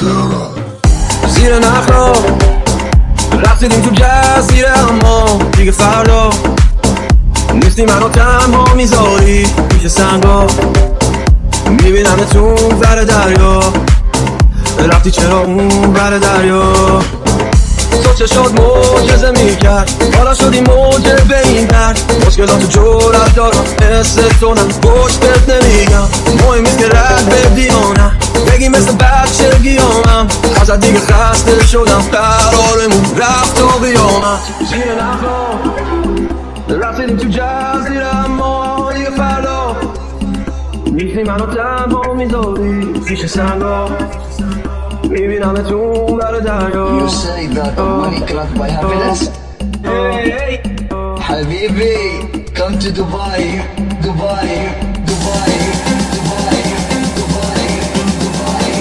زیر نخلا رفتیدیم تو جزیره، اما دیگه فردا نیستی، منو تنها میذاری پیش سنگا. میبینم تو بر دریا، رفتی چرا اون بر دریا؟ تو چشات معجزه میکرد، حالا شدی موجه به این درد. مشکلاتو جرأت دارم مثل تو، نه پشت بهت نمیگم. مهم نیست که رد بدی یا نه، بگی مثل بچگی همم. ازت دیگه خسته شدم، قرارمون رفت تا قیامت. زیر نخلا رفتیدیم تو جزیره، اما دیگه فردا نیستی، منو تنها میذاری پیش سنگا. میبینم تو بر دریا. You say that money cannot buy happiness? Hey, حبيبي come to Dubai, Dubai, Dubai, Dubai, Dubai, Dubai,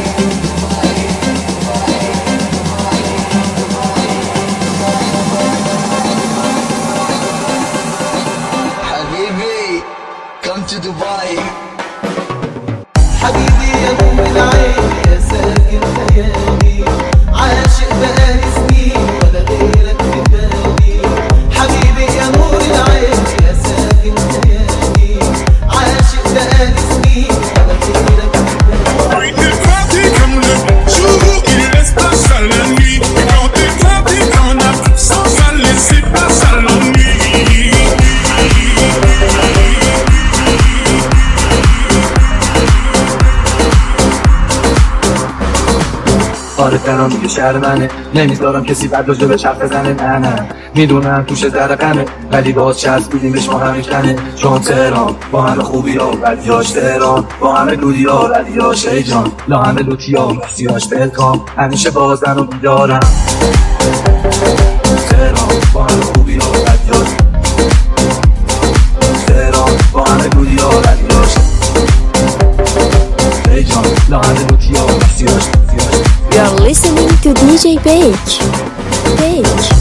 حبيبي come to Dubai. حبيبي يا نور العين يا ساكن خيالي، عاشق بقالي سنين ولا غيرك في بالي. حبيبي يا نور العين يا ساكن خيالي، عاشق بقالي سنين ولا غيرك في بالي. Quand t'es parti comme le jour, il reste pas seul la nuit. Quand t'es parti en Afrique, sans mal laisser pas ça l'ennui. آره تهران دیگه شهر منه، نمیذارم کسی بد راجع به حرف بزنه. نه میدونم توش ذره غمه، ولی باز چسبیدیم بهش ما همه کنه. چون تهران با همه خوبی ها و بدیاش، تهران با همه دودی ها و بدیاش، ای جان لا همه لوتی ها و سیاش بلکام، همیشه بازن و بیدارم. تهران با همه خوبی ها و بدیاش، تهران با همه دودی ها و بدیاش، ای جان لا همه لوتی ها و سیاش. You're listening to DJ Page.